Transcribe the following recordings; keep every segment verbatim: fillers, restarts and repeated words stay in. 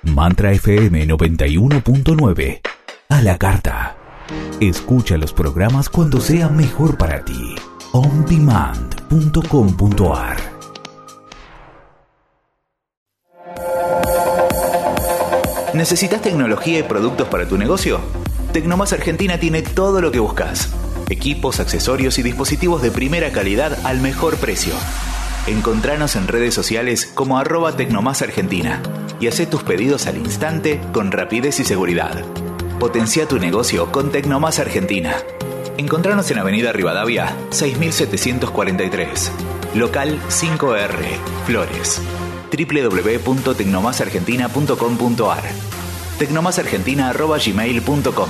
Mantra F M noventa y uno punto nueve. A la carta. Escucha los programas cuando sea mejor para ti. on demand punto com punto a r. ¿Necesitas tecnología y productos para tu negocio? Tecnomás Argentina tiene todo lo que buscas. Equipos, accesorios y dispositivos de primera calidad al mejor precio. Encontranos en redes sociales como arroba Tecnomás Argentina y hacé tus pedidos al instante con rapidez y seguridad. Potencia tu negocio con Tecnomás Argentina. Encontranos en Avenida Rivadavia seis mil setecientos cuarenta y tres, local cinco R, Flores. doble u doble u doble u punto tecnomás argentina punto com punto a r. tecnomasargentina arroba gmail punto com.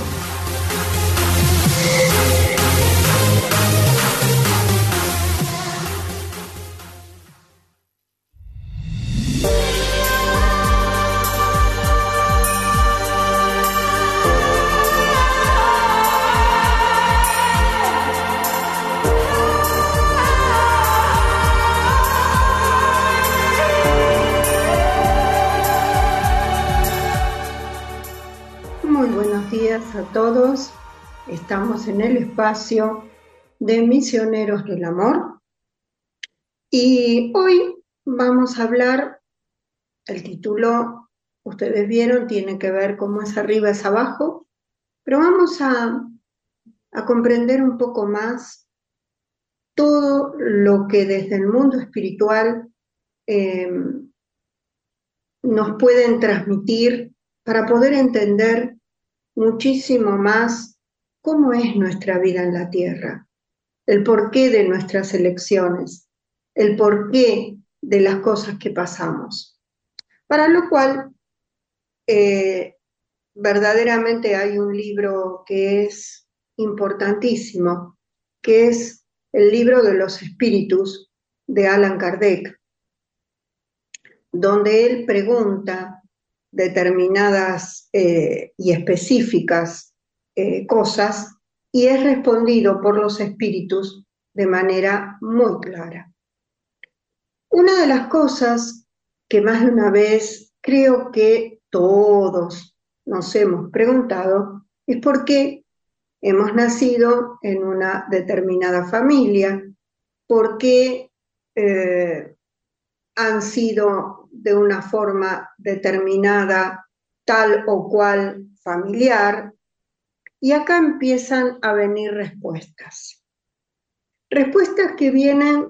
A todos, estamos en el espacio de Misioneros del Amor y hoy vamos a hablar, el título, ustedes vieron, tiene que ver cómo es arriba es abajo, pero vamos a, a comprender un poco más todo lo que desde el mundo espiritual eh, nos pueden transmitir para poder entender muchísimo más cómo es nuestra vida en la Tierra, el porqué de nuestras elecciones, el porqué de las cosas que pasamos. Para lo cual, eh, verdaderamente hay un libro que es importantísimo, que es el libro de los espíritus de Allan Kardec, donde él pregunta determinadas eh, y específicas eh, cosas y es respondido por los espíritus de manera muy clara. Una de las cosas que más de una vez creo que todos nos hemos preguntado es por qué hemos nacido en una determinada familia, por qué eh, han sido de una forma determinada tal o cual familiar, y acá empiezan a venir respuestas. Respuestas que vienen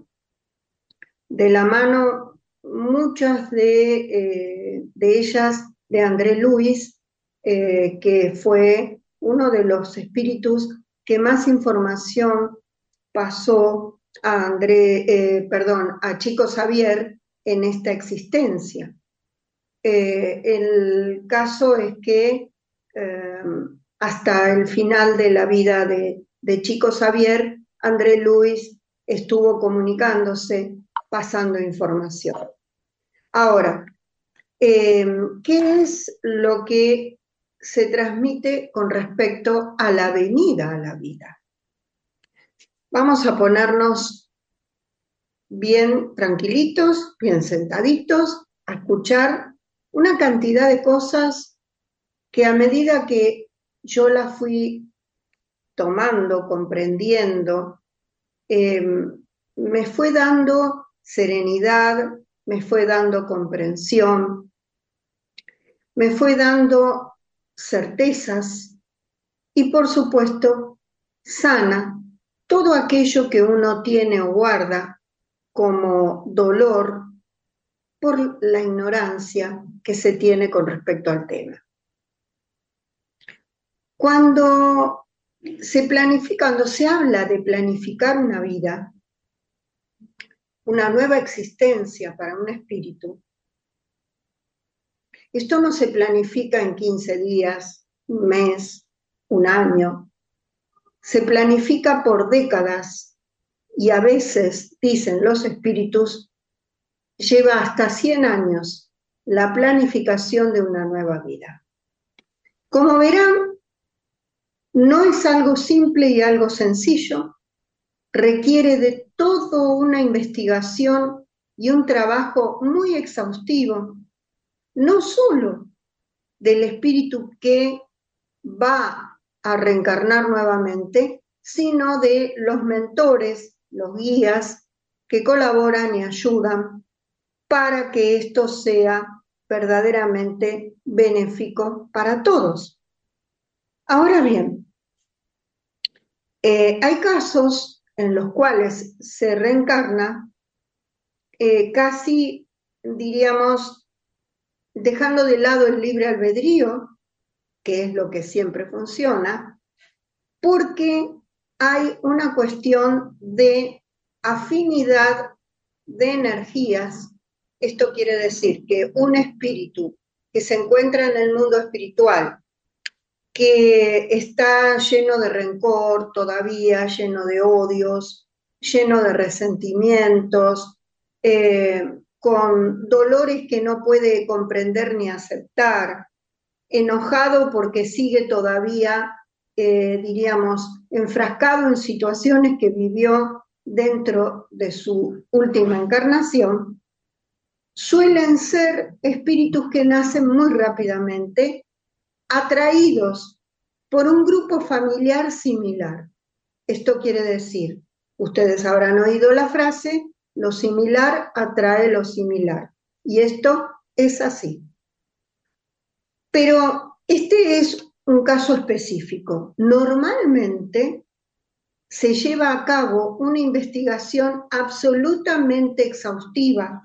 de la mano, muchas de, eh, de ellas, de André Luis, eh, que fue uno de los espíritus que más información pasó a André, eh, perdón, a Chico Xavier en esta existencia. Eh, el caso es que eh, hasta el final de la vida de, de Chico Xavier, André Luis estuvo comunicándose, pasando información. Ahora, eh, ¿qué es lo que se transmite con respecto a la venida a la vida? Vamos a ponernos bien tranquilitos, bien sentaditos, a escuchar una cantidad de cosas que a medida que yo las fui tomando, comprendiendo, eh, me fue dando serenidad, me fue dando comprensión, me fue dando certezas y, por supuesto, sana todo aquello que uno tiene o guarda como dolor por la ignorancia que se tiene con respecto al tema. Cuando se planifica, cuando se habla de planificar una vida, una nueva existencia para un espíritu, esto no se planifica en quince días, un mes, un año, se planifica por décadas y a veces, dicen los espíritus, lleva hasta cien años la planificación de una nueva vida. Como verán, no es algo simple y algo sencillo, requiere de toda una investigación y un trabajo muy exhaustivo, no solo del espíritu que va a reencarnar nuevamente, sino de los mentores, los guías que colaboran y ayudan para que esto sea verdaderamente benéfico para todos. Ahora bien, eh, hay casos en los cuales se reencarna eh, casi, diríamos, dejando de lado el libre albedrío, que es lo que siempre funciona, porque hay una cuestión de afinidad de energías. Esto quiere decir que un espíritu que se encuentra en el mundo espiritual, que está lleno de rencor todavía, lleno de odios, lleno de resentimientos, eh, con dolores que no puede comprender ni aceptar, enojado porque sigue todavía, eh, diríamos, enfrascado en situaciones que vivió dentro de su última encarnación, suelen ser espíritus que nacen muy rápidamente, atraídos por un grupo familiar similar. Esto quiere decir, ustedes habrán oído la frase, lo similar atrae lo similar. Y esto es así. Pero este es un caso específico. Normalmente se lleva a cabo una investigación absolutamente exhaustiva.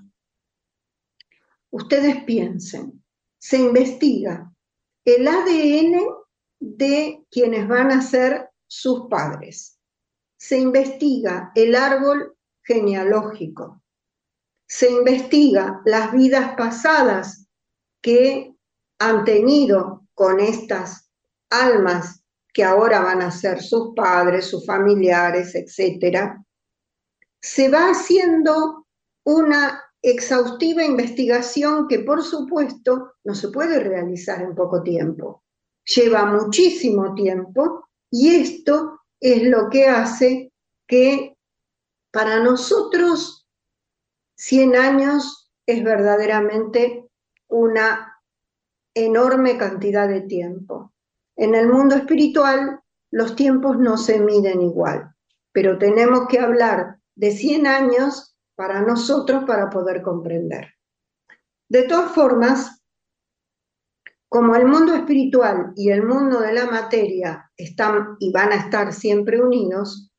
Ustedes piensen, se investiga el A D N de quienes van a ser sus padres. Se investiga el árbol genealógico. Se investiga las vidas pasadas que han tenido con estas almas que ahora van a ser sus padres, sus familiares, etcétera. Se va haciendo una exhaustiva investigación que, por supuesto, no se puede realizar en poco tiempo. Lleva muchísimo tiempo y esto es lo que hace que para nosotros cien años es verdaderamente una enorme cantidad de tiempo. En el mundo espiritual los tiempos no se miden igual, pero tenemos que hablar de cien años para nosotros para poder comprender. De todas formas, como el mundo espiritual y el mundo de la materia están y van a estar siempre unidos,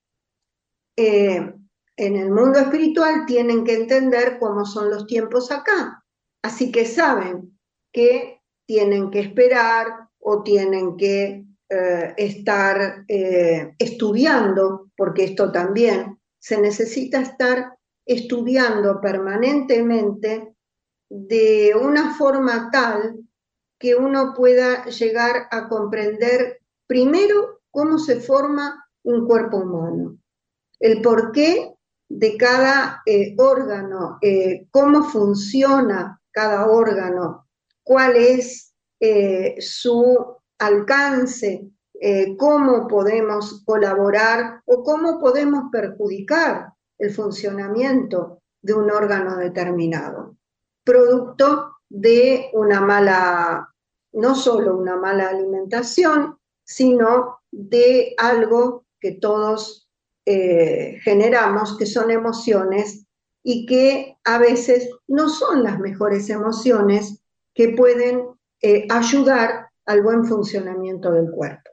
eh, en el mundo espiritual tienen que entender cómo son los tiempos acá. Así que saben que tienen que esperar o tienen que eh, estar eh, estudiando, porque esto también se necesita estar estudiando permanentemente de una forma tal que uno pueda llegar a comprender primero cómo se forma un cuerpo humano, el porqué de cada eh, órgano, eh, cómo funciona cada órgano, cuál es eh, su alcance, eh, cómo podemos colaborar o cómo podemos perjudicar el funcionamiento de un órgano determinado, producto de una mala, no solo una mala alimentación, sino de algo que todos eh, generamos, que son emociones y que a veces no son las mejores emociones que pueden eh, ayudar al buen funcionamiento del cuerpo.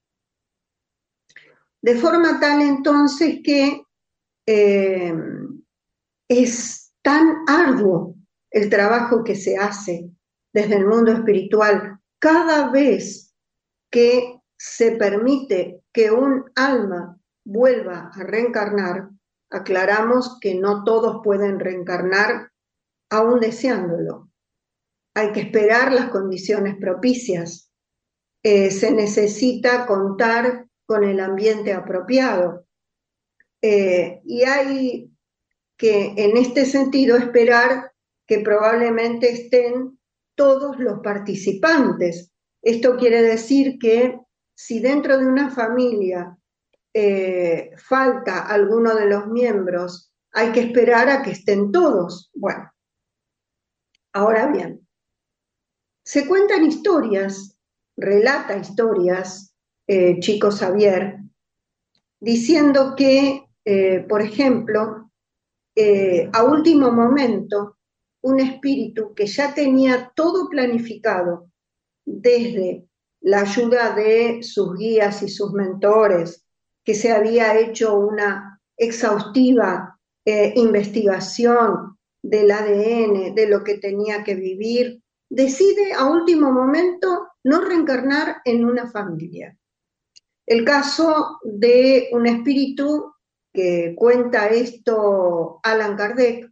De forma tal entonces que eh, es tan arduo el trabajo que se hace desde el mundo espiritual cada vez que se permite que un alma vuelva a reencarnar. Aclaramos que no todos pueden reencarnar aún deseándolo. Hay que esperar las condiciones propicias. Eh, se necesita contar con el ambiente apropiado. Eh, y hay que, en este sentido, esperar que probablemente estén todos los participantes. Esto quiere decir que si dentro de una familia eh, falta alguno de los miembros, hay que esperar a que estén todos. Bueno, ahora bien, Se cuentan historias, relata historias, eh, Chico Xavier, diciendo que, eh, por ejemplo, eh, a último momento, un espíritu que ya tenía todo planificado desde la ayuda de sus guías y sus mentores, que se había hecho una exhaustiva eh, investigación del A D N, de lo que tenía que vivir, decide a último momento no reencarnar en una familia. El caso de un espíritu que cuenta esto Allan Kardec,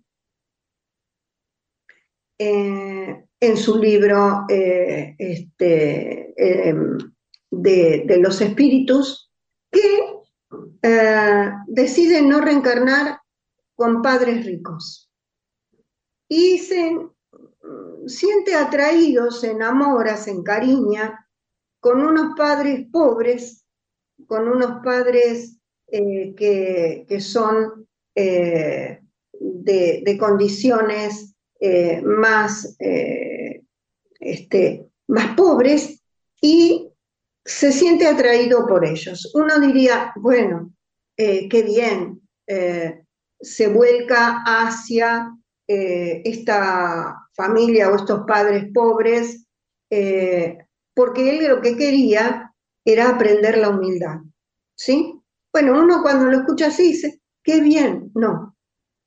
eh, en su libro eh, este, eh, de, de los espíritus, que eh, decide no reencarnar con padres ricos. Y se siente atraído, se enamora, se encariña con unos padres pobres, con unos padres eh, que, que son eh, de, de condiciones eh, más, eh, este, más pobres, y se siente atraído por ellos. Uno diría, bueno, eh, qué bien, eh, se vuelca hacia eh, esta familia o estos padres pobres, eh, porque él lo que quería era aprender la humildad, ¿sí? Bueno, uno cuando lo escucha así dice, qué bien, no,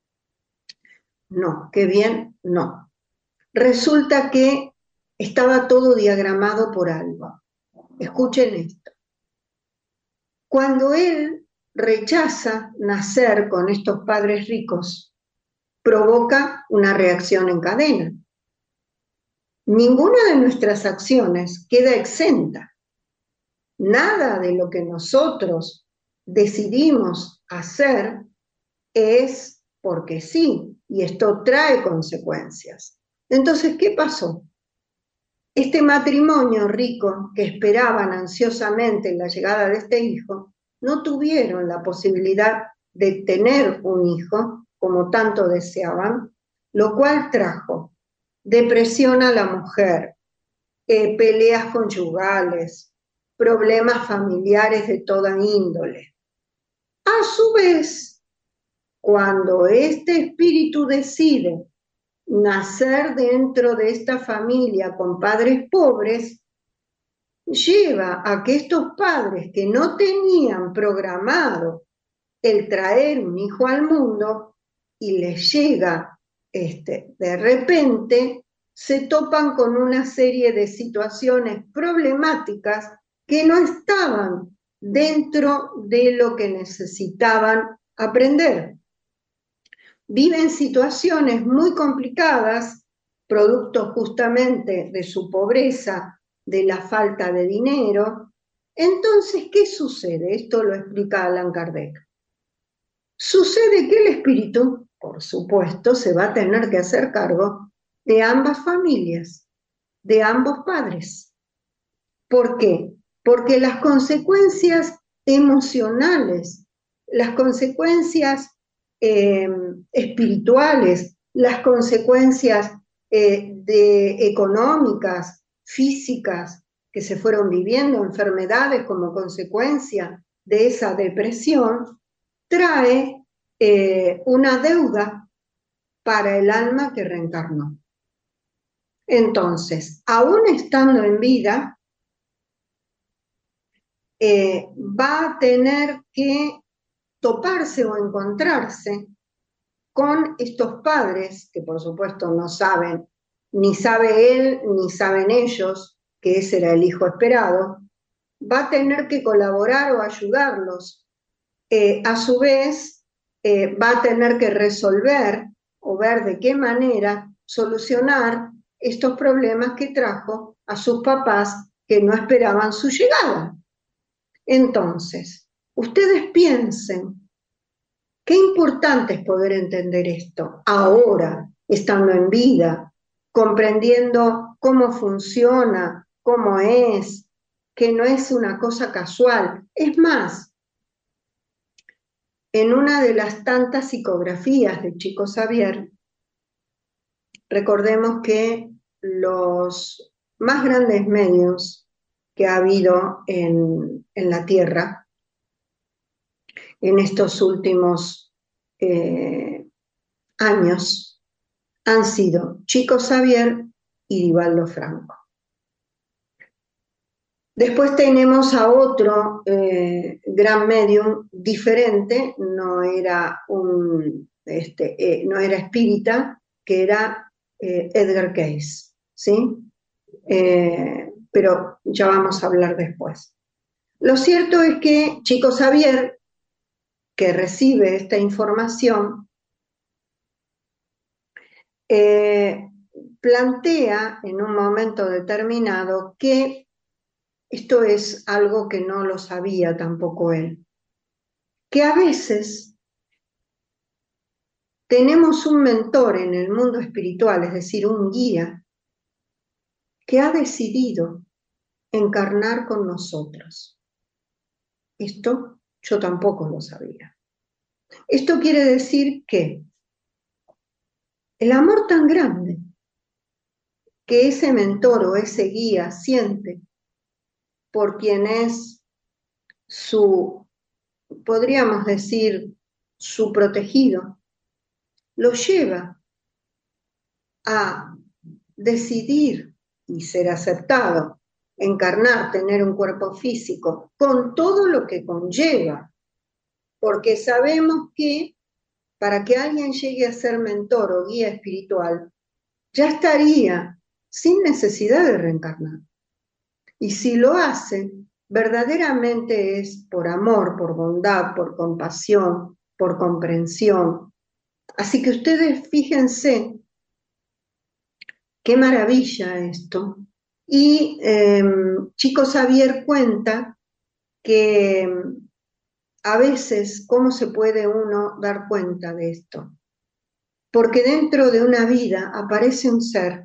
no, qué bien, no. Resulta que estaba todo diagramado por algo. Escuchen esto. Cuando él rechaza nacer con estos padres ricos, provoca una reacción en cadena. Ninguna de nuestras acciones queda exenta. Nada de lo que nosotros decidimos hacer es porque sí, y esto trae consecuencias. Entonces, ¿qué pasó? Este matrimonio rico que esperaban ansiosamente la llegada de este hijo, no tuvieron la posibilidad de tener un hijo como tanto deseaban, lo cual trajo depresión a la mujer, eh, peleas conyugales, problemas familiares de toda índole. A su vez, cuando este espíritu decide nacer dentro de esta familia con padres pobres, lleva a que estos padres que no tenían programado el traer un hijo al mundo y les llega este, de repente, se topan con una serie de situaciones problemáticas que no estaban dentro de lo que necesitaban aprender. Viven situaciones muy complicadas, producto justamente de su pobreza, de la falta de dinero. Entonces, ¿qué sucede? Esto lo explica Allan Kardec. Sucede que el espíritu, por supuesto, se va a tener que hacer cargo de ambas familias, de ambos padres. ¿Por qué? Porque las consecuencias emocionales, las consecuencias eh, espirituales, las consecuencias eh, de, económicas, físicas, que se fueron viviendo, enfermedades como consecuencia de esa depresión, trae eh, una deuda para el alma que reencarnó. Entonces, aún estando en vida, eh, va a tener que toparse o encontrarse con estos padres, que por supuesto no saben, ni sabe él, ni saben ellos, que ese era el hijo esperado, va a tener que colaborar o ayudarlos. Eh, a su vez, eh, va a tener que resolver o ver de qué manera solucionar estos problemas que trajo a sus papás que no esperaban su llegada. Entonces, ustedes piensen, qué importante es poder entender esto ahora, estando en vida, comprendiendo cómo funciona, cómo es, que no es una cosa casual. Es más, en una de las tantas psicografías de Chico Xavier, recordemos que los más grandes medios que ha habido en, en la Tierra en estos últimos eh, años han sido Chico Xavier y Divaldo Franco. Después tenemos a otro eh, gran medium diferente, no era, un, este, eh, no era espírita, que era eh, Edgar Cayce, ¿sí? Eh, pero ya vamos a hablar después. Lo cierto es que Chico Xavier, que recibe esta información, eh, plantea en un momento determinado que esto es algo que no lo sabía tampoco él, que a veces tenemos un mentor en el mundo espiritual, es decir, un guía, que ha decidido encarnar con nosotros. Esto yo tampoco lo sabía. Esto quiere decir que el amor tan grande que ese mentor o ese guía siente por quien es su, podríamos decir, su protegido, lo lleva a decidir y ser aceptado, encarnar, tener un cuerpo físico, con todo lo que conlleva, porque sabemos que para que alguien llegue a ser mentor o guía espiritual, ya estaría sin necesidad de reencarnar. Y si lo hace, verdaderamente es por amor, por bondad, por compasión, por comprensión. Así que ustedes fíjense qué maravilla esto. Y eh, Chico Xavier cuenta que a veces, ¿cómo se puede uno dar cuenta de esto? Porque dentro de una vida aparece un ser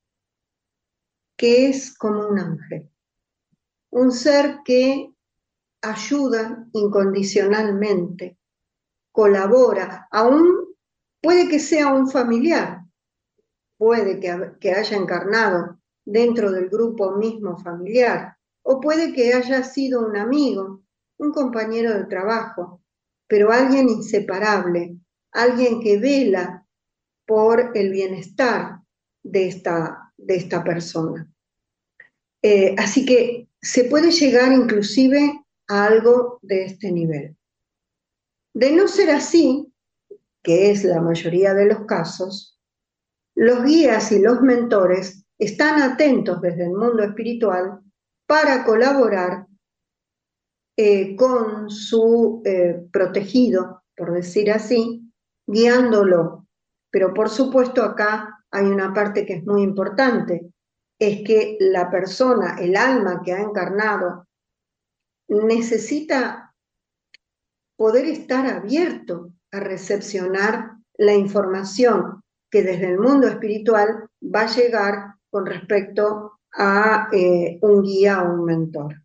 que es como un ángel, un ser que ayuda incondicionalmente, colabora, aún puede que sea un familiar, puede que, que haya encarnado dentro del grupo mismo familiar, o puede que haya sido un amigo, un compañero de trabajo, pero alguien inseparable, alguien que vela por el bienestar de esta, de esta persona. Eh, así que se puede llegar inclusive a algo de este nivel. De no ser así, que es la mayoría de los casos, los guías y los mentores están atentos desde el mundo espiritual para colaborar eh, con su eh, protegido, por decir así, guiándolo. Pero por supuesto acá hay una parte que es muy importante, es que la persona, el alma que ha encarnado, necesita poder estar abierto a recepcionar la información que desde el mundo espiritual va a llegar con respecto a eh, un guía o un mentor.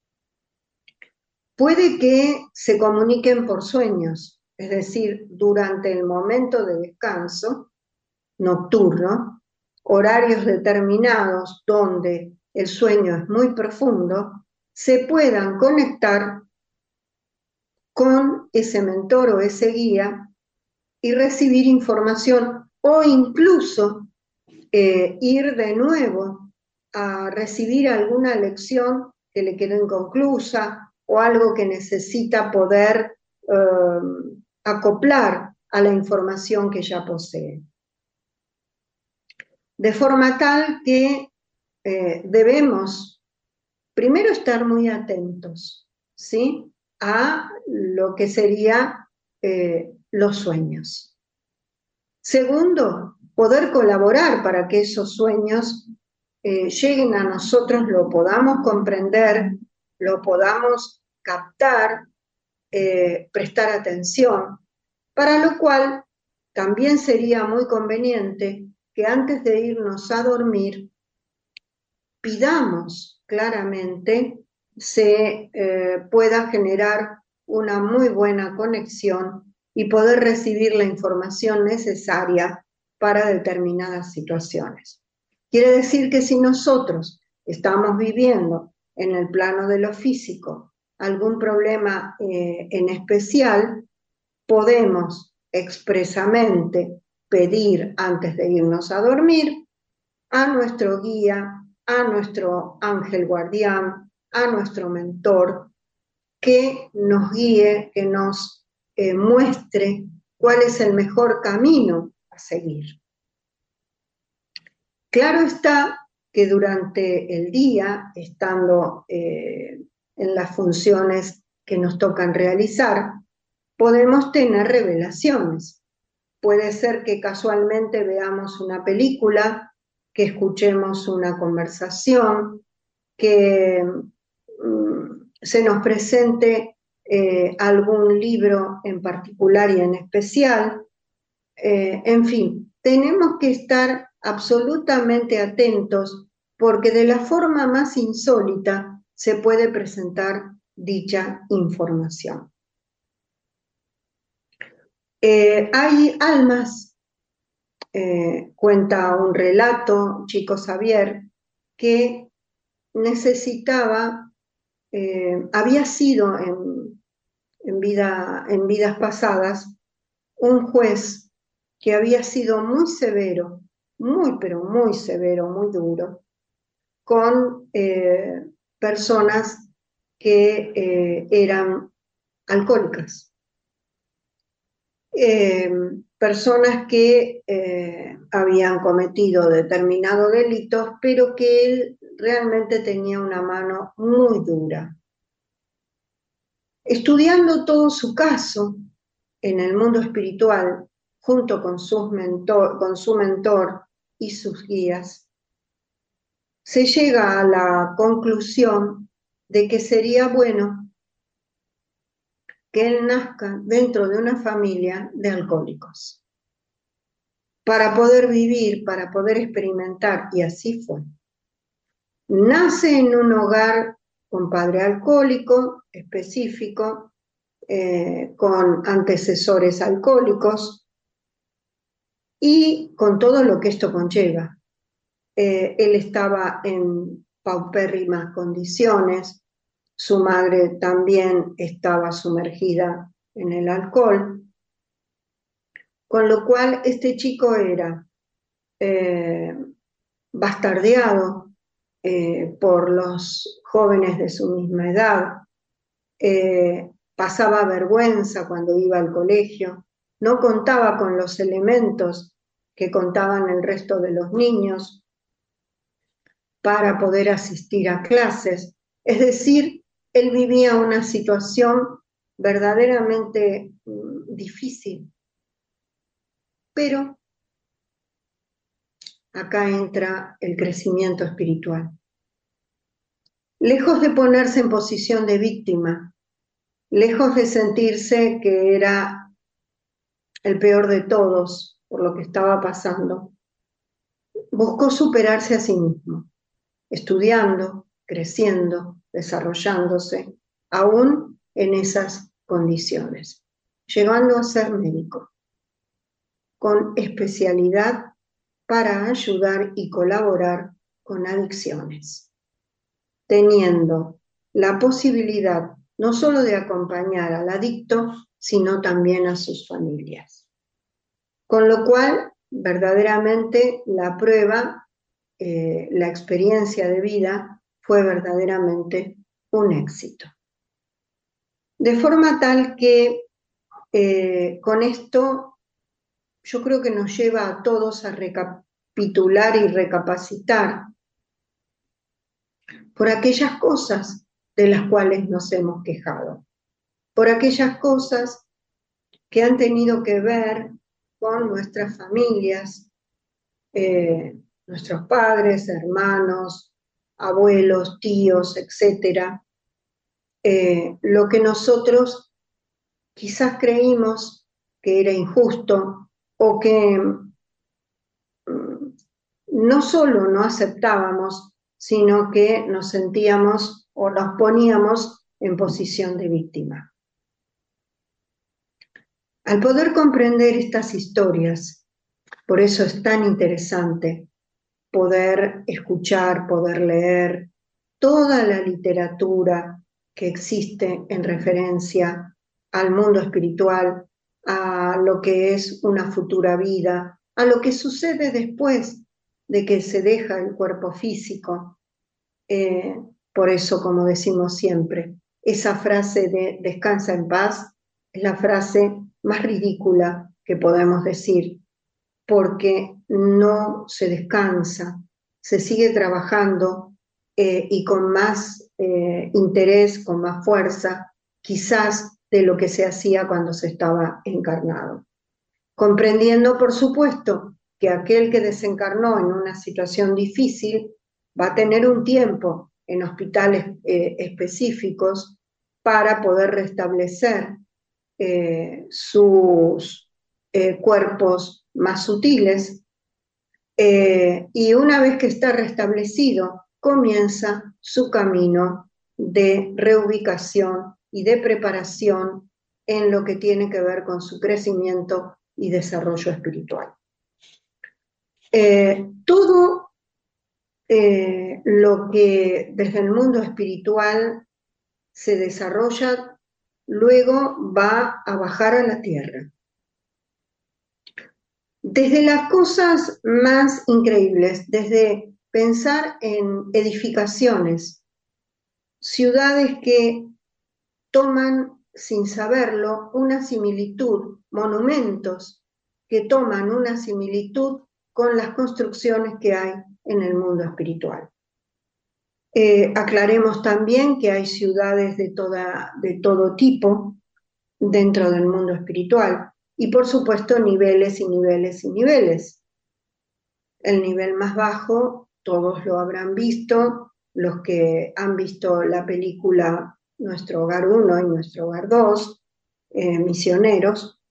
Puede que se comuniquen por sueños, es decir, durante el momento de descanso nocturno, horarios determinados donde el sueño es muy profundo, se puedan conectar con ese mentor o ese guía y recibir información o incluso eh, ir de nuevo a recibir alguna lección que le quedó inconclusa o algo que necesita poder eh, acoplar a la información que ya posee. De forma tal que eh, debemos primero estar muy atentos, ¿sí?, a lo que serían eh, los sueños. Segundo, poder colaborar para que esos sueños eh, lleguen a nosotros, lo podamos comprender, lo podamos captar, eh, prestar atención, para lo cual también sería muy conveniente que antes de irnos a dormir pidamos claramente se eh, pueda generar una muy buena conexión y poder recibir la información necesaria para determinadas situaciones. Quiere decir que si nosotros estamos viviendo en el plano de lo físico algún problema eh, en especial, podemos expresamente pedir antes de irnos a dormir a nuestro guía, a nuestro ángel guardián, a nuestro mentor, que nos guíe, que nos eh, muestre cuál es el mejor camino a seguir. Claro está que durante el día, estando eh, en las funciones que nos tocan realizar, podemos tener revelaciones. Puede ser que casualmente veamos una película, que escuchemos una conversación, que mm, se nos presente eh, algún libro en particular y en especial. Eh, en fin, tenemos que estar absolutamente atentos porque de la forma más insólita se puede presentar dicha información. Eh, hay almas, eh, cuenta un relato, Chico Xavier, que necesitaba, eh, había sido en, en, vida, en vidas pasadas un juez que había sido muy severo, muy pero muy severo, muy duro, con eh, personas que eh, eran alcohólicas. Eh, personas que eh, habían cometido determinados delitos, pero que él realmente tenía una mano muy dura. Estudiando todo su caso en el mundo espiritual, junto con, sus mentor, con su mentor y sus guías, se llega a la conclusión de que sería bueno que él nazca dentro de una familia de alcohólicos, para poder vivir, para poder experimentar, y así fue. Nace en un hogar con padre alcohólico específico, eh, con antecesores alcohólicos, y con todo lo que esto conlleva. Eh, él estaba en paupérrimas condiciones, su madre también estaba sumergida en el alcohol, con lo cual este chico era eh, bastardeado eh, por los jóvenes de su misma edad, eh, pasaba vergüenza cuando iba al colegio, no contaba con los elementos que contaban el resto de los niños para poder asistir a clases, es decir, él vivía una situación verdaderamente mm, difícil. Pero acá entra el crecimiento espiritual. Lejos de ponerse en posición de víctima, lejos de sentirse que era el peor de todos por lo que estaba pasando, buscó superarse a sí mismo, estudiando, creciendo, desarrollándose, aún en esas condiciones, llegando a ser médico, con especialidad para ayudar y colaborar con adicciones, teniendo la posibilidad no solo de acompañar al adicto, sino también a sus familias. Con lo cual, verdaderamente, la prueba, eh, la experiencia de vida fue verdaderamente un éxito. De forma tal que eh, con esto yo creo que nos lleva a todos a recapitular y recapacitar por aquellas cosas de las cuales nos hemos quejado, por aquellas cosas que han tenido que ver con nuestras familias, eh, nuestros padres, hermanos, abuelos, tíos, etcétera, eh, lo que nosotros quizás creímos que era injusto o que mm, no solo no aceptábamos, sino que nos sentíamos o nos poníamos en posición de víctima. Al poder comprender estas historias, por eso es tan interesante poder escuchar, poder leer toda la literatura que existe en referencia al mundo espiritual, a lo que es una futura vida, a lo que sucede después de que se deja el cuerpo físico. Eh, por eso, como decimos siempre, esa frase de descansa en paz es la frase más ridícula que podemos decir, porque no se descansa, se sigue trabajando eh, y con más eh, interés, con más fuerza, quizás de lo que se hacía cuando se estaba encarnado. Comprendiendo, por supuesto, que aquel que desencarnó en una situación difícil va a tener un tiempo en hospitales eh, específicos para poder restablecer eh, sus eh, cuerpos más sutiles, eh, y una vez que está restablecido, comienza su camino de reubicación y de preparación en lo que tiene que ver con su crecimiento y desarrollo espiritual. Eh, todo eh, lo que desde el mundo espiritual se desarrolla, luego va a bajar a la tierra. Desde las cosas más increíbles, desde pensar en edificaciones, ciudades que toman, sin saberlo, una similitud, monumentos que toman una similitud con las construcciones que hay en el mundo espiritual. Eh, aclaremos también que hay ciudades de, toda, de todo tipo dentro del mundo espiritual y por supuesto niveles y niveles y niveles. El nivel más bajo, todos lo habrán visto, los que han visto la película Nuestro Hogar uno y Nuestro Hogar dos, eh, Misioneros,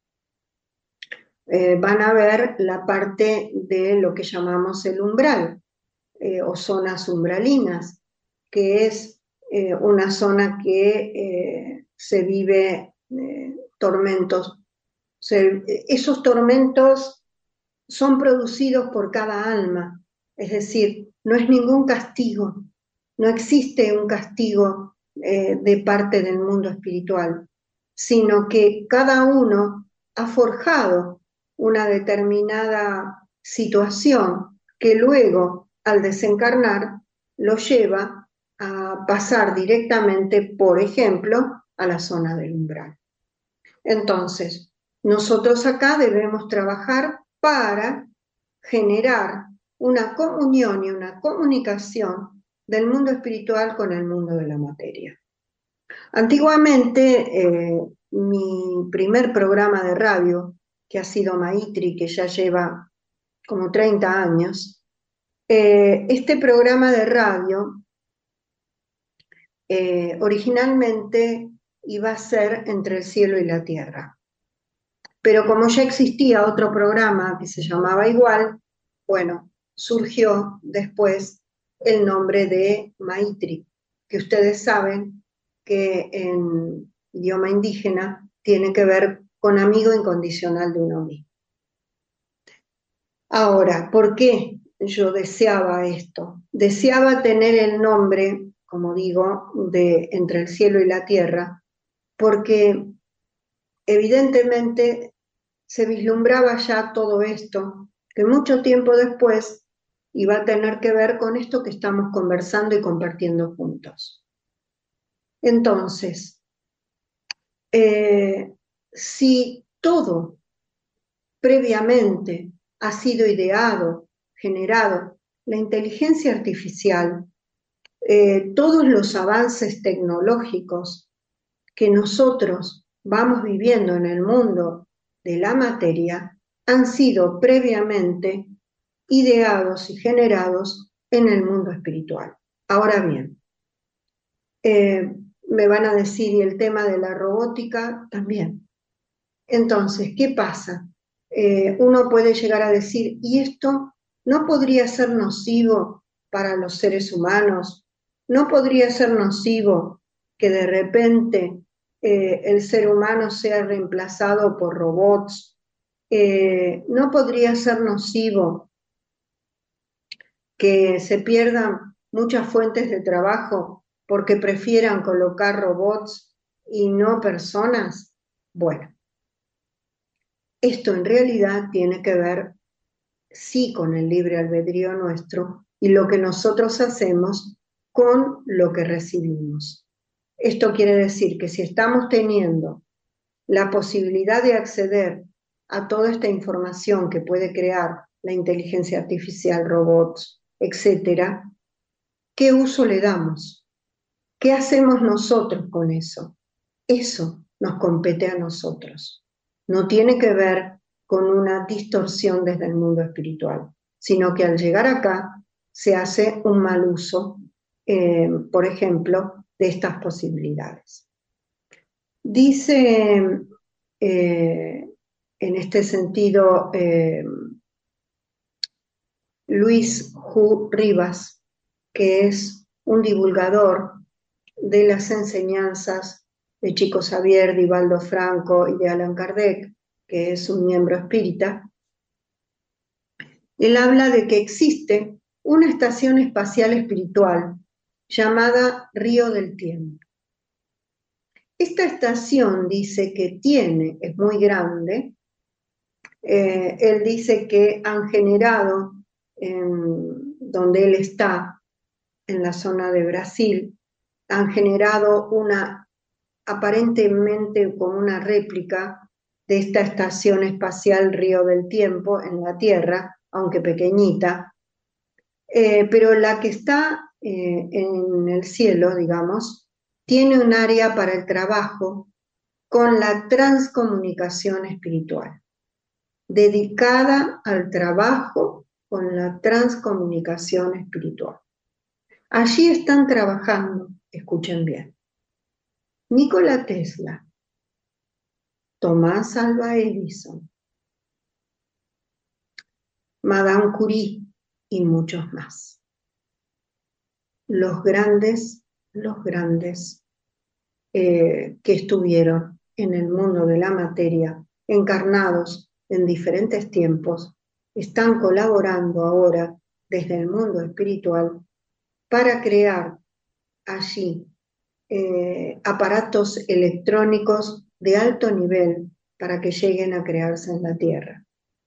eh, van a ver la parte de lo que llamamos el umbral, eh, o zonas umbralinas, que es eh, una zona que eh, se vive eh, tormentos. Se, esos tormentos son producidos por cada alma, es decir, no es ningún castigo, no existe un castigo eh, de parte del mundo espiritual, sino que cada uno ha forjado una determinada situación que luego, al desencarnar, lo lleva a pasar directamente, por ejemplo, a la zona del umbral. Entonces, nosotros acá debemos trabajar para generar una comunión y una comunicación del mundo espiritual con el mundo de la materia. Antiguamente, eh, mi primer programa de radio, que ha sido Maitri, que ya lleva como treinta años, eh, este programa de radio eh, originalmente iba a ser Entre el cielo y la tierra. Pero como ya existía otro programa que se llamaba igual, bueno, surgió después el nombre de Maitri, que ustedes saben que en idioma indígena tiene que ver con amigo incondicional de uno mismo. Ahora, ¿por qué yo deseaba esto? Deseaba tener el nombre, como digo, de Entre el cielo y la tierra, porque evidentemente se vislumbraba ya todo esto, que mucho tiempo después iba a tener que ver con esto que estamos conversando y compartiendo juntos. Entonces, eh, si todo previamente ha sido ideado, generado, la inteligencia artificial, eh, todos los avances tecnológicos que nosotros vamos viviendo en el mundo de la materia han sido previamente ideados y generados en el mundo espiritual. Ahora bien, eh, me van a decir, y el tema de la robótica también. Entonces, ¿qué pasa? Eh, uno puede llegar a decir, ¿y esto no podría ser nocivo para los seres humanos? ¿No podría ser nocivo que de repente eh, el ser humano sea reemplazado por robots? Eh, ¿no podría ser nocivo que se pierdan muchas fuentes de trabajo porque prefieran colocar robots y no personas. Bueno, esto en realidad tiene que ver sí con el libre albedrío nuestro y lo que nosotros hacemos con lo que recibimos. Esto quiere decir que si estamos teniendo la posibilidad de acceder a toda esta información que puede crear la inteligencia artificial, robots, etcétera, ¿qué uso le damos? ¿Qué hacemos nosotros con eso? Eso nos compete a nosotros. No tiene que ver con una distorsión desde el mundo espiritual, sino que al llegar acá se hace un mal uso, eh, por ejemplo, de estas posibilidades. Dice eh, en este sentido eh, Luis J. Rivas, que es un divulgador de las enseñanzas de Chico Xavier, de Ivaldo Franco y de Allan Kardec, que es un miembro espírita. Él habla de que existe una estación espacial espiritual llamada Río del Tiempo. Esta estación dice que tiene, es muy grande, eh, él dice que han generado, en donde él está, en la zona de Brasil, han generado una, aparentemente como una réplica de esta estación espacial Río del Tiempo en la Tierra, aunque pequeñita, eh, pero la que está eh, en el cielo, digamos, tiene un área para el trabajo con la transcomunicación espiritual, dedicada al trabajo con la transcomunicación espiritual. Allí están trabajando, escuchen bien, Nikola Tesla, Tomás Alva Edison, Madame Curie y muchos más. Los grandes, los grandes eh, que estuvieron en el mundo de la materia, encarnados en diferentes tiempos, están colaborando ahora desde el mundo espiritual para crear allí eh, aparatos electrónicos de alto nivel para que lleguen a crearse en la Tierra.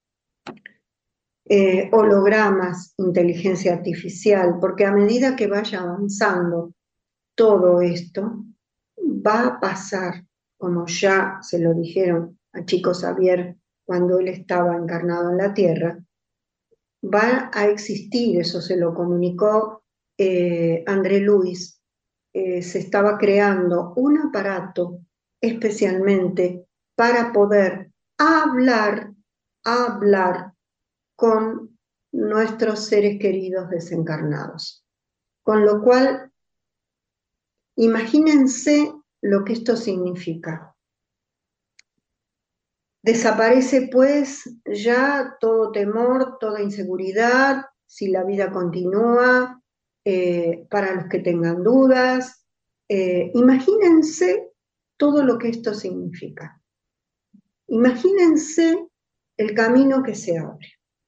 Eh, hologramas, inteligencia artificial, porque a medida que vaya avanzando todo esto, va a pasar, como ya se lo dijeron a Chico Xavier cuando él estaba encarnado en la Tierra, va a existir, eso se lo comunicó eh, André Luis, eh, se estaba creando un aparato especialmente para poder hablar, hablar con nuestros seres queridos desencarnados. Con lo cual, imagínense lo que esto significa. Desaparece pues ya todo temor, toda inseguridad, si la vida continúa, eh, para los que tengan dudas. Eh, imagínense todo lo que esto significa. Imagínense el camino que se abre.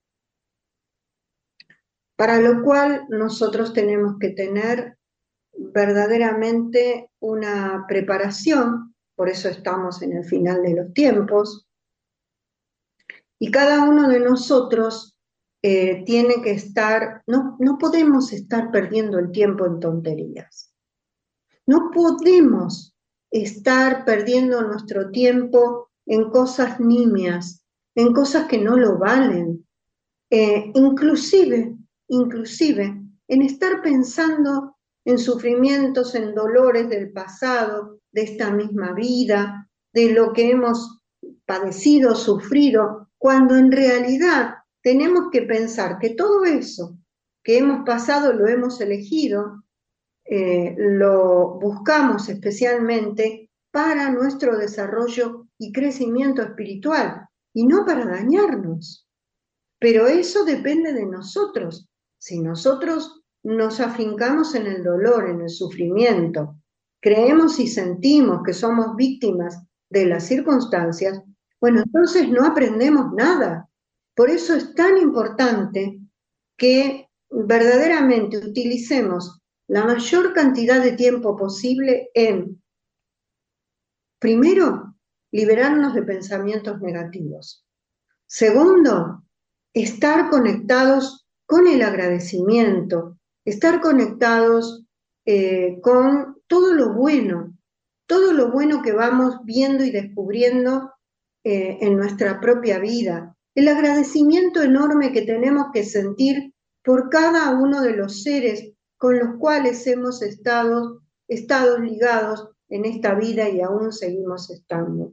Para lo cual nosotros tenemos que tener verdaderamente una preparación, por eso estamos en el final de los tiempos, y cada uno de nosotros eh, tiene que estar, no, no podemos estar perdiendo el tiempo en tonterías, no podemos estar perdiendo nuestro tiempo en cosas nimias, en cosas que no lo valen, eh, inclusive, inclusive en estar pensando en sufrimientos, en dolores del pasado, de esta misma vida, de lo que hemos padecido, sufrido, cuando en realidad tenemos que pensar que todo eso que hemos pasado lo hemos elegido, eh, lo buscamos especialmente para nuestro desarrollo y crecimiento espiritual, y no para dañarnos. Pero eso depende de nosotros. Si nosotros nos afincamos en el dolor, en el sufrimiento, creemos y sentimos que somos víctimas de las circunstancias, bueno, entonces no aprendemos nada. Por eso es tan importante que verdaderamente utilicemos la mayor cantidad de tiempo posible en, primero, liberarnos de pensamientos negativos. Segundo, estar conectados con el agradecimiento, estar conectados eh, con todo lo bueno, todo lo bueno que vamos viendo y descubriendo eh, en nuestra propia vida. El agradecimiento enorme que tenemos que sentir por cada uno de los seres con los cuales hemos estado, estado ligados en esta vida y aún seguimos estando.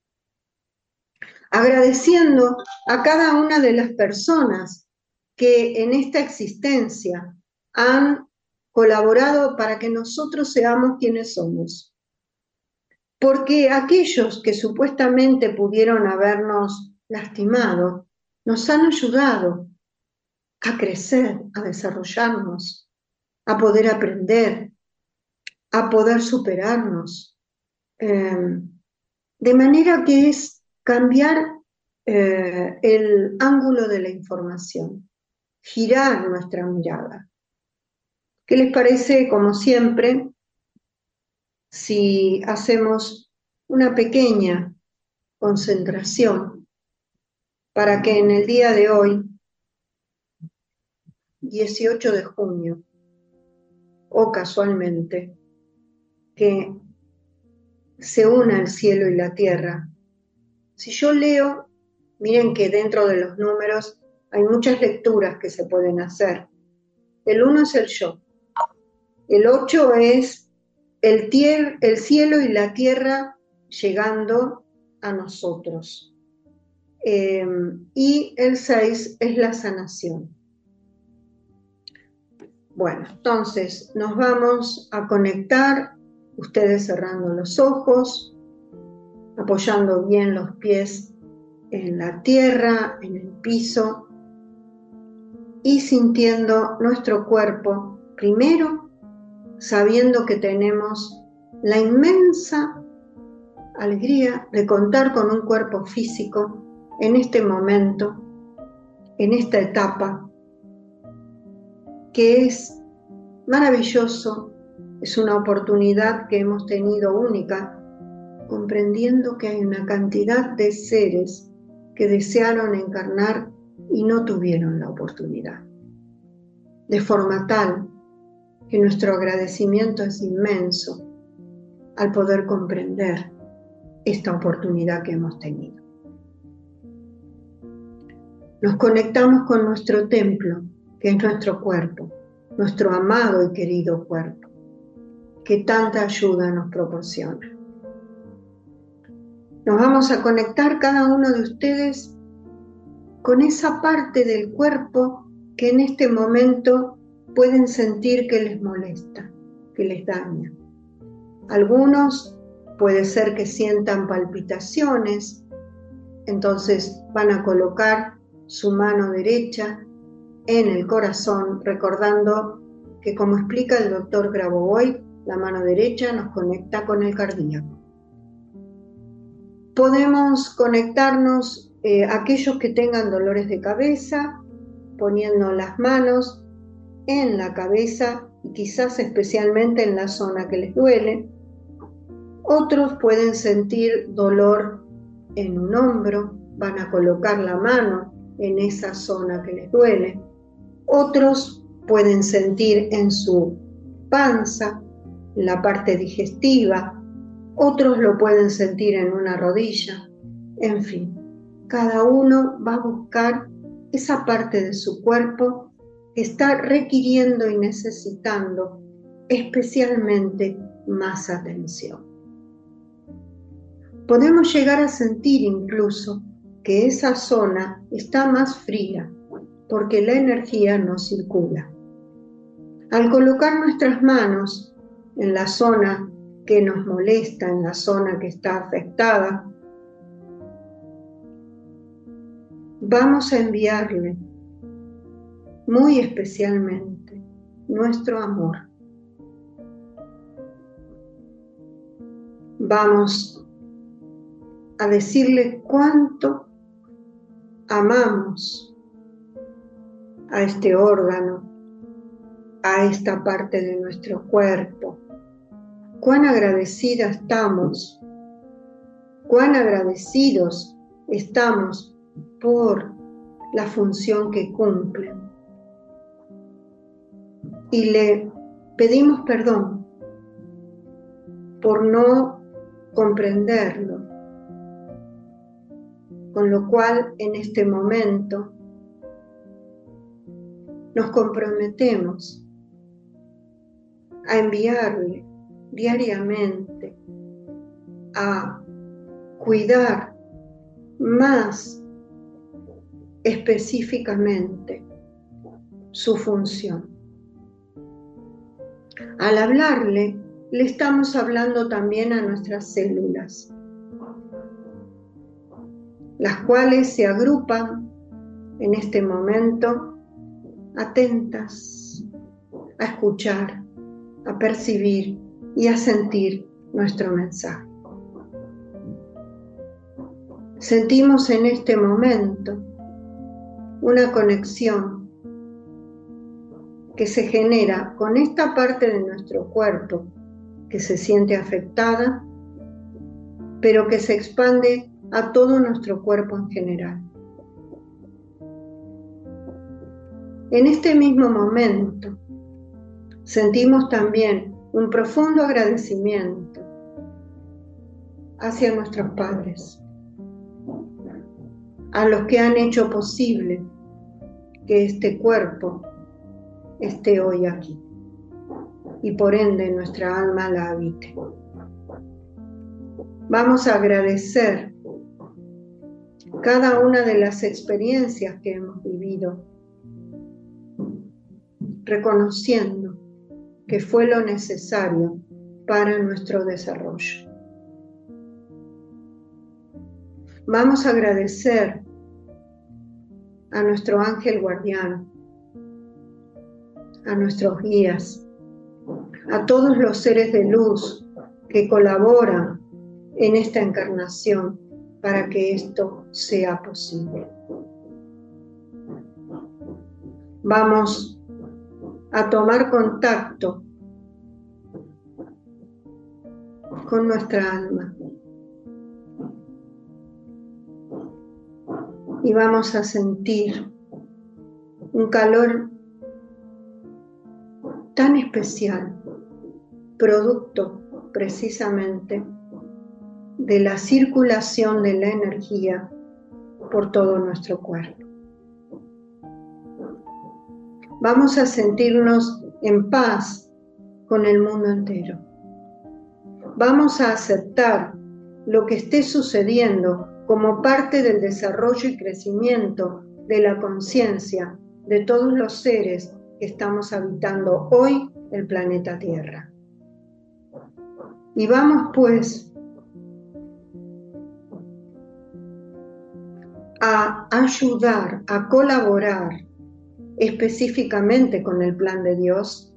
Agradeciendo a cada una de las personas que en esta existencia han colaborado para que nosotros seamos quienes somos. Porque aquellos que supuestamente pudieron habernos lastimado, nos han ayudado a crecer, a desarrollarnos, a poder aprender, a poder superarnos. Eh, de manera que es cambiar eh, el ángulo de la información, girar nuestra mirada. ¿Qué les parece, como siempre, si hacemos una pequeña concentración para que en el día de hoy, dieciocho de junio, o casualmente, que se una el cielo y la tierra? Si yo leo, miren que dentro de los números hay muchas lecturas que se pueden hacer. El uno es el yo, el ocho es el, tier, el cielo y la tierra llegando a nosotros. Eh, y el seis es la sanación. Bueno, entonces nos vamos a conectar, ustedes cerrando los ojos, apoyando bien los pies en la tierra, en el piso, y sintiendo nuestro cuerpo, primero sabiendo que tenemos la inmensa alegría de contar con un cuerpo físico en este momento, en esta etapa, que es maravilloso, es una oportunidad que hemos tenido única, comprendiendo que hay una cantidad de seres que desearon encarnar y no tuvieron la oportunidad. De forma tal que nuestro agradecimiento es inmenso al poder comprender esta oportunidad que hemos tenido. Nos conectamos con nuestro templo, que es nuestro cuerpo, nuestro amado y querido cuerpo, que tanta ayuda nos proporciona. Nos vamos a conectar cada uno de ustedes con esa parte del cuerpo que en este momento pueden sentir que les molesta, que les daña. Algunos puede ser que sientan palpitaciones, entonces van a colocar su mano derecha en el corazón, recordando que, como explica el doctor Grabovoi, la mano derecha nos conecta con el cardíaco. Podemos conectarnos, eh, aquellos que tengan dolores de cabeza, poniendo las manos en la cabeza y quizás especialmente en la zona que les duele. Otros pueden sentir dolor en un hombro, van a colocar la mano en esa zona que les duele. Otros pueden sentir en su panza, en la parte digestiva. Otros lo pueden sentir en una rodilla. En fin, cada uno va a buscar esa parte de su cuerpo que está requiriendo y necesitando especialmente más atención. Podemos llegar a sentir incluso que esa zona está más fría porque la energía no circula. Al colocar nuestras manos en la zona que nos molesta, en la zona que está afectada, vamos a enviarle muy especialmente nuestro amor. Vamos a decirle cuánto amamos a este órgano, a esta parte de nuestro cuerpo. Cuán agradecida estamos, cuán agradecidos estamos por la función que cumplen. Y le pedimos perdón por no comprenderlo, con lo cual en este momento nos comprometemos a enviarle diariamente a cuidar más específicamente su función. Al hablarle, le estamos hablando también a nuestras células, las cuales se agrupan en este momento atentas a escuchar, a percibir y a sentir nuestro mensaje. Sentimos en este momento una conexión que se genera con esta parte de nuestro cuerpo que se siente afectada, pero que se expande a todo nuestro cuerpo en general. En este mismo momento sentimos también un profundo agradecimiento hacia nuestros padres, a los que han hecho posible que este cuerpo esté hoy aquí y por ende nuestra alma la habite. Vamos a agradecer cada una de las experiencias que hemos vivido, reconociendo que fue lo necesario para nuestro desarrollo. Vamos a agradecer a nuestro ángel guardián, a nuestros guías, a todos los seres de luz que colaboran en esta encarnación para que esto sea posible. Vamos a tomar contacto con nuestra alma y vamos a sentir un calor tan especial, producto precisamente de la circulación de la energía por todo nuestro cuerpo. Vamos a sentirnos en paz con el mundo entero. Vamos a aceptar lo que esté sucediendo como parte del desarrollo y crecimiento de la conciencia de todos los seres que estamos habitando hoy el planeta Tierra. Y vamos pues a ayudar, a colaborar específicamente con el plan de Dios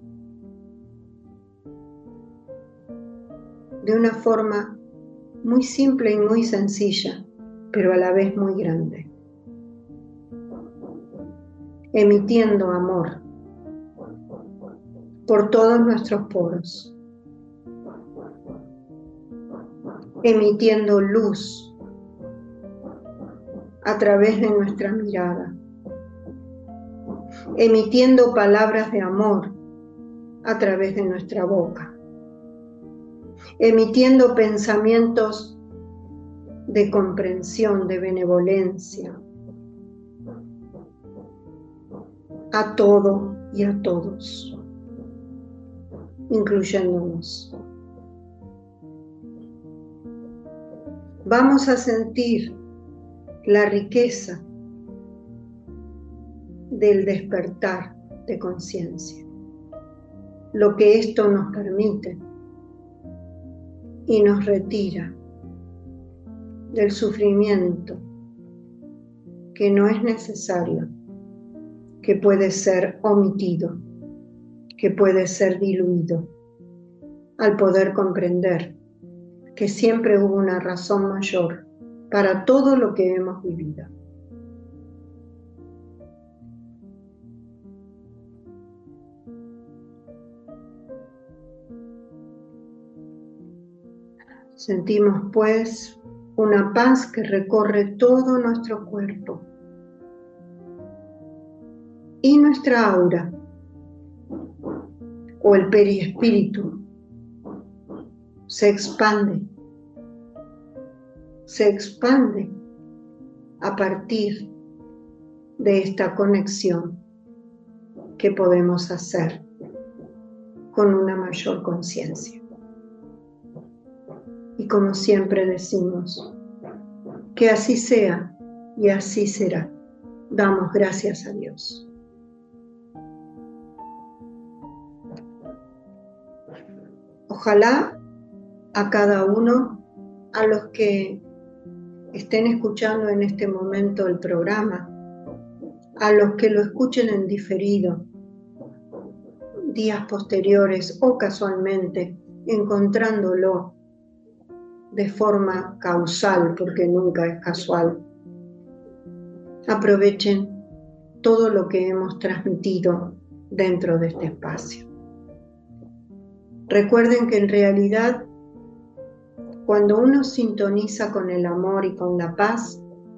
de una forma muy simple y muy sencilla, pero a la vez muy grande, emitiendo amor por todos nuestros poros, emitiendo luz a través de nuestra mirada, emitiendo palabras de amor a través de nuestra boca, emitiendo pensamientos de comprensión, de benevolencia a todo y a todos, incluyéndonos. Vamos a sentir la riqueza del despertar de conciencia, lo que esto nos permite y nos retira del sufrimiento que no es necesario, que puede ser omitido, que puede ser diluido, al poder comprender que siempre hubo una razón mayor para todo lo que hemos vivido. Sentimos pues una paz que recorre todo nuestro cuerpo y nuestra aura o el periespíritu se expande, se expande a partir de esta conexión que podemos hacer con una mayor conciencia. Y como siempre decimos, que así sea y así será. Damos gracias a Dios. Ojalá a cada uno, a los que estén escuchando en este momento el programa, a los que lo escuchen en diferido, días posteriores o casualmente, encontrándolo de forma causal, porque nunca es casual, aprovechen todo lo que hemos transmitido dentro de este espacio. Recuerden que en realidad, cuando uno sintoniza con el amor y con la paz,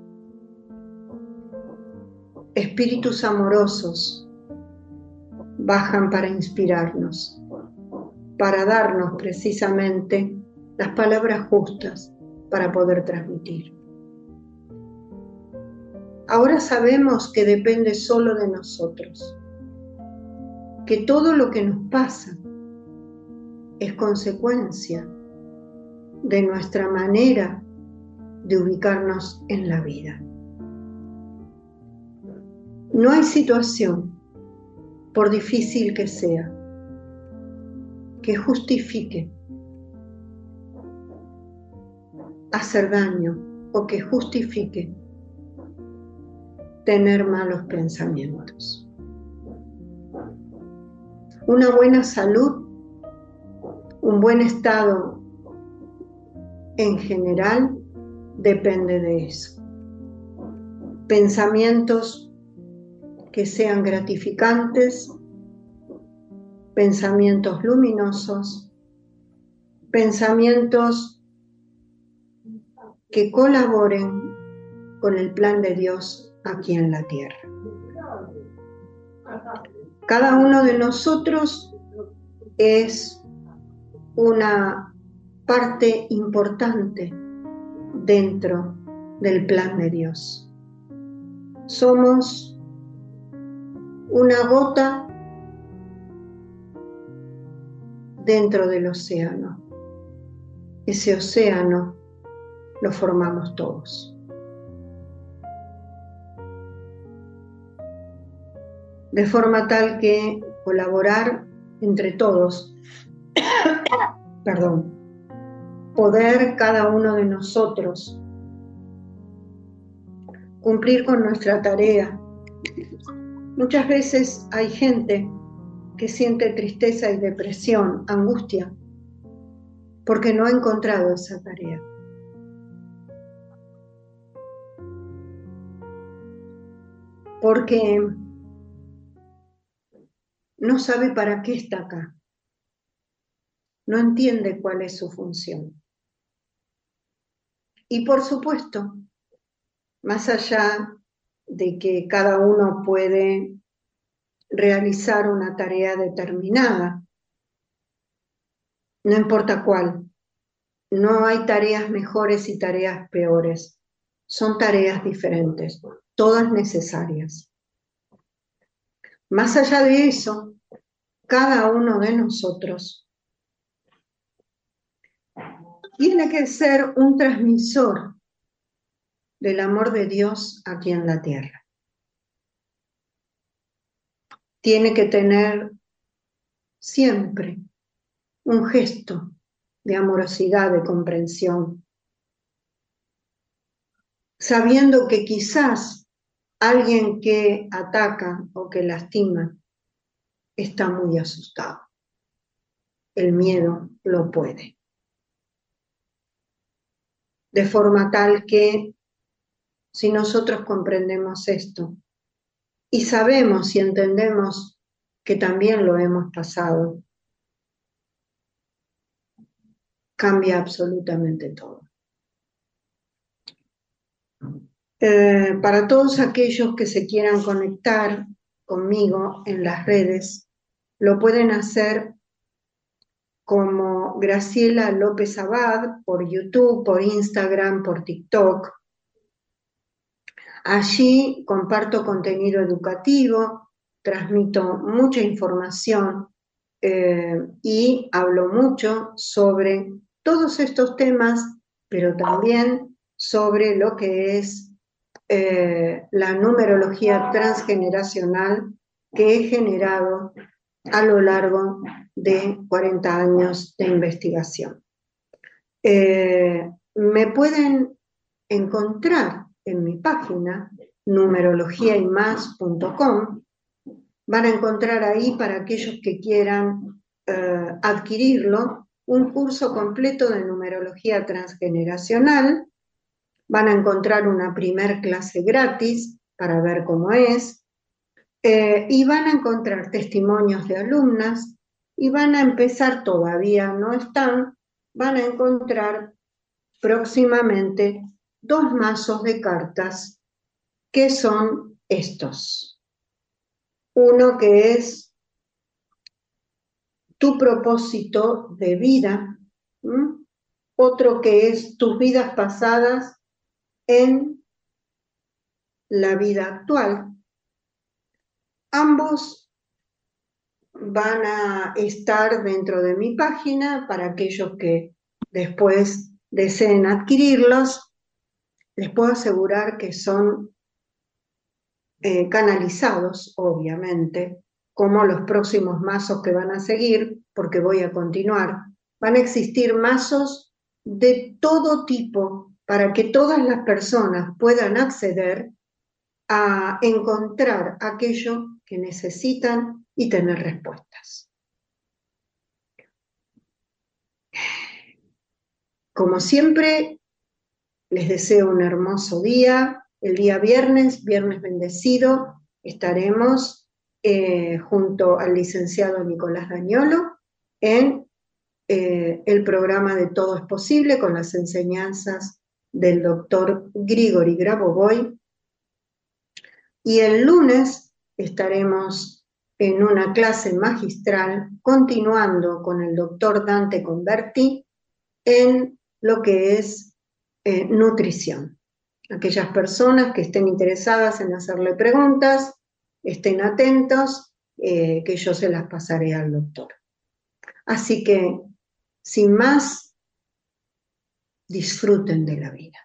espíritus amorosos bajan para inspirarnos, para darnos precisamente las palabras justas para poder transmitir. Ahora sabemos que depende solo de nosotros, que todo lo que nos pasa es consecuencia de nuestra manera de ubicarnos en la vida. No hay situación, por difícil que sea, que justifique hacer daño o que justifique tener malos pensamientos. Una buena salud, un buen estado en general depende de eso. Pensamientos que sean gratificantes, pensamientos luminosos, pensamientos que colaboren con el plan de Dios aquí en la tierra. Cada uno de nosotros es una parte importante dentro del plan de Dios. Somos una gota dentro del océano. Ese océano lo formamos todos. De forma tal que colaborar entre todos, perdón, poder cada uno de nosotros cumplir con nuestra tarea. Muchas veces hay gente que siente tristeza y depresión, angustia, porque no ha encontrado esa tarea. Porque no sabe para qué está acá. No entiende cuál es su función. Y por supuesto, más allá de que cada uno puede realizar una tarea determinada, no importa cuál, no hay tareas mejores y tareas peores, son tareas diferentes, todas necesarias. Más allá de eso, cada uno de nosotros tiene que ser un transmisor del amor de Dios aquí en la tierra. Tiene que tener siempre un gesto de amorosidad, de comprensión, sabiendo que quizás alguien que ataca o que lastima está muy asustado. El miedo lo puede. De forma tal que si nosotros comprendemos esto y sabemos y entendemos que también lo hemos pasado, cambia absolutamente todo. Eh, para todos aquellos que se quieran conectar conmigo en las redes, lo pueden hacer como Graciela López Abad por YouTube, por Instagram, por TikTok. Allí comparto contenido educativo, transmito mucha información eh, y hablo mucho sobre todos estos temas, pero también sobre lo que es eh, la numerología transgeneracional que he generado a lo largo de cuarenta años de investigación. Eh, me pueden encontrar en mi página numerología y más punto com. Van a encontrar ahí, para aquellos que quieran eh, adquirirlo, un curso completo de numerología transgeneracional. Van a encontrar una primer clase gratis para ver cómo es. Eh, y van a encontrar testimonios de alumnas y van a empezar, todavía no están, van a encontrar próximamente dos mazos de cartas que son estos. Uno que es tu propósito de vida, ¿m? Otro que es tus vidas pasadas en la vida actual. Ambos van a estar dentro de mi página para aquellos que después deseen adquirirlos. Les puedo asegurar que son eh, canalizados, obviamente, como los próximos mazos que van a seguir, porque voy a continuar. Van a existir mazos de todo tipo para que todas las personas puedan acceder a encontrar aquello que necesitan y tener respuestas. Como siempre, les deseo un hermoso día. El día viernes, viernes bendecido, estaremos eh, junto al licenciado Nicolás Dañolo en eh, el programa de Todo es Posible, con las enseñanzas del doctor Grigori Grabovoi. Y el lunes estaremos en una clase magistral continuando con el doctor Dante Converti en lo que es eh, nutrición. Aquellas personas que estén interesadas en hacerle preguntas, estén atentos, eh, que yo se las pasaré al doctor. Así que, sin más, disfruten de la vida.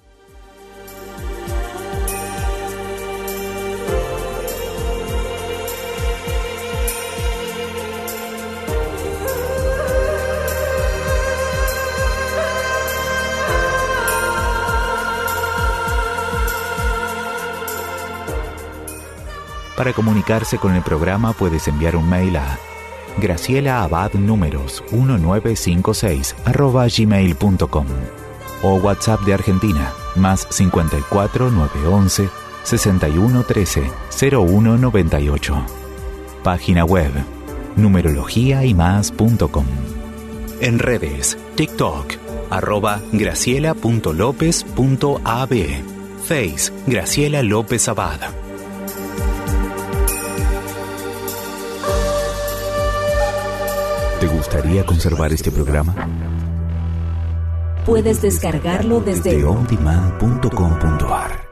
Para comunicarse con el programa puedes enviar un mail a gracielaabadnumeros mil novecientos cincuenta y seis arroba gmail punto com o WhatsApp de Argentina más cincuenta y cuatro, novecientos once, sesenta y uno, trece, cero uno noventa y ocho. Página web numerología y más punto com. En redes TikTok arroba graciela punto lopez punto a b, Face Graciela López Abad. ¿Te gustaría conservar este programa? Puedes descargarlo desde on demand punto com punto a r.